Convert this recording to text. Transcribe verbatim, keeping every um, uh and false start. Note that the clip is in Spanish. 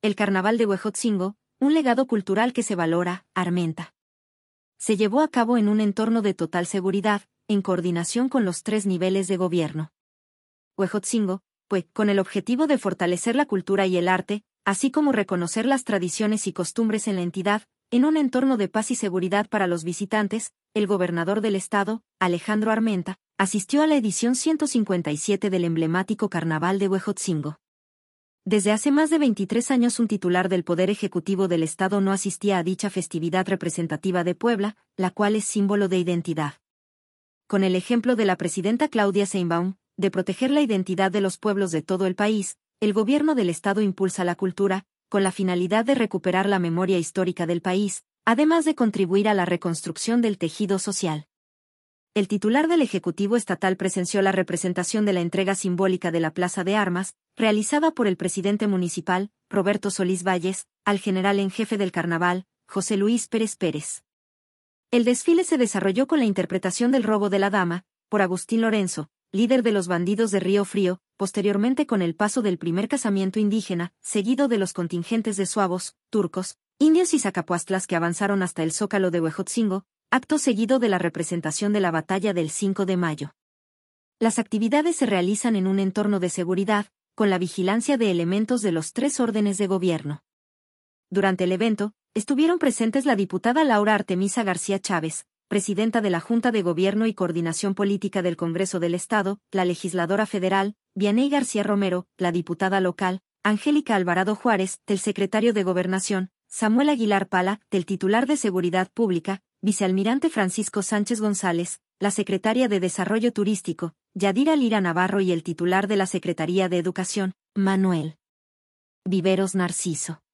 El Carnaval de Huejotzingo, un legado cultural que se valora, Armenta. Se llevó a cabo en un entorno de total seguridad, en coordinación con los tres niveles de gobierno. Huejotzingo, pues, con el objetivo de fortalecer la cultura y el arte, así como reconocer las tradiciones y costumbres en la entidad, en un entorno de paz y seguridad para los visitantes, el gobernador del estado, Alejandro Armenta, asistió a la edición ciento cincuenta y siete del emblemático Carnaval de Huejotzingo. Desde hace más de veintitrés años un titular del Poder Ejecutivo del Estado no asistía a dicha festividad representativa de Puebla, la cual es símbolo de identidad. Con el ejemplo de la presidenta Claudia Sheinbaum, de proteger la identidad de los pueblos de todo el país, el gobierno del Estado impulsa la cultura, con la finalidad de recuperar la memoria histórica del país, además de contribuir a la reconstrucción del tejido social. El titular del Ejecutivo Estatal presenció la representación de la entrega simbólica de la Plaza de Armas, realizada por el presidente municipal, Roberto Solís Valles, al general en jefe del Carnaval, José Luis Pérez Pérez. El desfile se desarrolló con la interpretación del Robo de la Dama, por Agustín Lorenzo, líder de los bandidos de Río Frío, posteriormente con el paso del primer casamiento indígena, seguido de los contingentes de suavos, turcos, indios y zacapuastlas que avanzaron hasta el Zócalo de Huejotzingo, acto seguido de la representación de la batalla del cinco de mayo. Las actividades se realizan en un entorno de seguridad, con la vigilancia de elementos de los tres órdenes de gobierno. Durante el evento, estuvieron presentes la diputada Laura Artemisa García Chávez, presidenta de la Junta de Gobierno y Coordinación Política del Congreso del Estado, la legisladora federal, Vianey García Romero, la diputada local, Angélica Alvarado Juárez, del secretario de Gobernación, Samuel Aguilar Pala, del titular de Seguridad Pública, vicealmirante Francisco Sánchez González, la secretaria de Desarrollo Turístico, Yadira Lira Navarro y el titular de la Secretaría de Educación, Manuel Viveros Narciso.